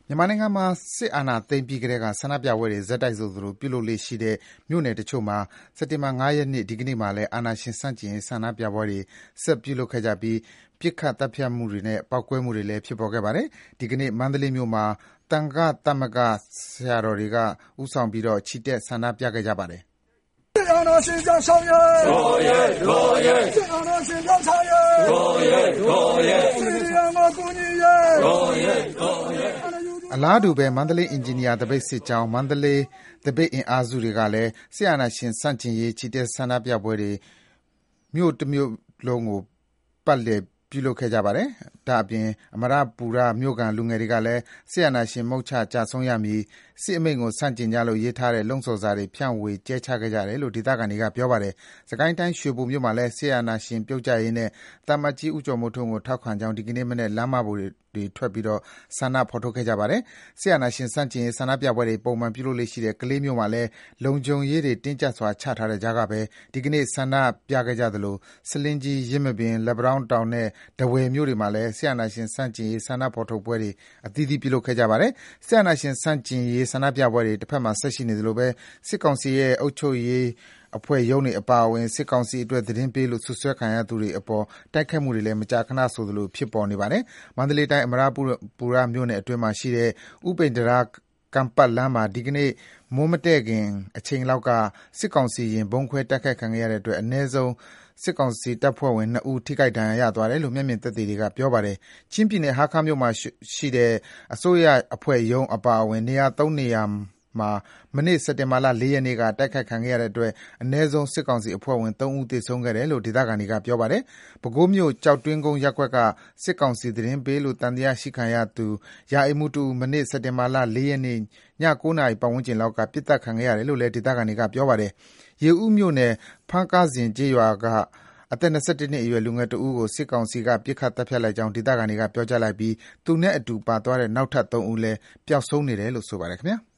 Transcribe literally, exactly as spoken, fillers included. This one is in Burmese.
မြန်မာနိုင်ငံမှာစစ်အာဏာသိမ်းပြီးကတည်းကဆန္ဒပြပွဲတွေဆက်တိုက်ဆိုသလိုပြုလုပ်လေ့ရှိတဲ့မြို့နယ်တချို့မှာစက်တင်ဘာ၅ရက်နေ့ဒီကနေ့မှာလည်းအာဏာရှင်ဆန့်ကျင်ရေးဆန္ဒပြပွဲတွေဆက်ပြုလုပ်ခဲ့ကြပြီးပစ်ခတ်သတ်ဖြတ်မှုတွေနဲ့ပေါက်ကွဲမှုတွေလည်းဖြစ်ပေါ်ခဲ့ပါတယ်။ဒီကနေ့မန္တလေးမြို့မှာသံဃာသမဂ္ဂဆရာတော်တွေကဦးဆောင်ပြီးချီတက်ဆန္ဒပြခဲ့ကြပါတယ်။စစ်အာဏာရှင်ကြောင့်ဆောင်ရဲတော်ရဲတော်ရဲစစ်အာဏာရှင်ကြောင့်ဆောင်ရဲတော်ရဲတော်ရဲစစ်အာဏာကိုကြီးရဲတော်ရဲတော်ရဲအလားတူပဲမန္တလေးအင်ဂျင်နီယာတပိတ်စစ်ကြောင်းမန္တလေးတပိတ်အင်အားစုတွေကလည်းဆီယနာရှင်စန့်ကျင်ရေးချီတက်ဆန္ဒပြပွဲတွေမြို့တစ်မြို့လုံးကိုပတ်လည်ပြုလုပ်ခဲ့ကြပါတယ်။ဒါအပြင်အမရပူရမြို့ကန်လူငယ်တွေကလည်းဆီယနာရှင်မုတ်ချကြဆုံးရမည်စစ်အမိန့်ကိုစန့်ကျင်ကြလို့ရေးထားတဲ့လုံဆော်စာတွေဖြန့်ဝေကျဲချခဲ့ကြတယ်လို့ဒေသခံတွေကပြောပါတယ်။စကိုင်းတိုင်းရွှေဘိုမြို့မှာလည်းဆီယနာရှင်ပြုတ်ကြရေးနဲ့တာမတ်ကြီးဦးကျော်မိုးထွန်းကိုထောက်ခံကြောင်းဒီကနေ့မနေ့လမ်းမပေါ်တွေထွက်ပြီးတော့ဆန္ဒဖော်ထုတ်ခဲ့ကြပါတယ်။ဆီယနာရှင်စန့်ကျင်ရေးဆန္ဒပြပွဲတွေပုံမှန်ပြုလုပ်လေ့ရှိတဲ့ကလေးမြို့မှာလည်းလုံခြုံရေးတွေတင်းကျပ်စွာချထားတဲ့ကြားကပဲဒီကနေ့ဆန္ဒပြခဲ့ကြသလိုစလင်းကြီးရစ်မပင်လက်ပံတောင်းတောင်နဲ့ဒဝယ်မြို့တွေမှာလည်းဆီယနာရှင်စန့်ကျင်ရေးဆန္ဒဖော်ထုတ်ပွဲတွေအသီးသီးပြုလုပ်ခဲ့ကြပါတယ်။ဆီယနာရှင်စန့်ကျင်ရေးဆန္ဒပြပွဲတွေတစ်ဖက်မှာဆက်ရှိနေသလိုပဲစစ်ကောင်စီရဲ့အုပ်ချုပ်ရေးအဖွဲ့ရုံးတွေအပါအဝင်စစ်ကောင်စီအတွက်သတင်းပေးလို့ဆွဆွဲခံရသူတွေအပေါ်တိုက်ခတ်မှုတွေလည်းမကြာခဏဆိုသလိုဖြစ်ပေါ်နေပါတယ်။မန္တလေးတိုင်းအမရပူရမြို့နယ်အတွင်းမှာရှိတဲ့ဥပိန်တရာကံပတ်လမ်းမှာဒီကနေ့မိုးမတဲ့ခင်အချိန်လောက်ကစစ်ကောင်စီရင်ဘုံခွဲတိုက်ခိုက်ခံရတဲ့အတွက်အ ਨੇ ဆုံးစစ်ကောင်စီတပ်ဖွဲ့ဝင်နှစ်ဦးထိခိုက်ဒဏ်ရာရသွားတယ်လို့မျက်မြင်သက်သေတွေကပြောပါတယ်။ချင်းပြည်နယ်ဟာခါမြို့မှာရှိတဲ့အစိုးရအဖွဲ့ရုံးအပါအဝင်နေရာသုံးနေရာမှာမနေ့စက်တင်ဘာလ၄ရက်နေ့ကတိုက်ခိုက်ခံရတဲ့အတွက်အ ਨੇ ဆုံးစစ်ကောင်စီအဖွဲ့ဝင်သုံးဦးသေဆုံးခဲ့တယ်လို့ဒေသခံတွေကပြောပါတယ်။ပဲခူးမြို့ကြောက်တွင်းကုန်းရပ်ကွက်ကစစ်ကောင်စီသတင်းပေးလို့တန်တရားရှိခံရသူရာအိမ်မှုတူမနေ့စက်တင်ဘာလ၄ရက်နေ့ည၉နာရီပတ်ဝန်းကျင်လောက်ကပြစ်တက်ခံရတယ်လို့လည်းဒေသခံတွေကပြောပါတယ်။ရေဦးမြို့နယ်ဖန်းကားစဉ်ကျေးရွာကအသက်၂၁နှစ်အရွယ်လူငယ်တဦးကိုစစ်ကောင်စီကပြစ်ခတ်တပ်ဖြတ်လိုက်ကြောင်းဒေသခံတွေကပြောကြားလိုက်ပြီးသူနဲ့အတူပါသွားတဲ့နောက်ထပ်သုံးဦးလည်းပျောက်ဆုံးနေတယ်လို့ဆိုပါတယ်ခင်ဗျာ။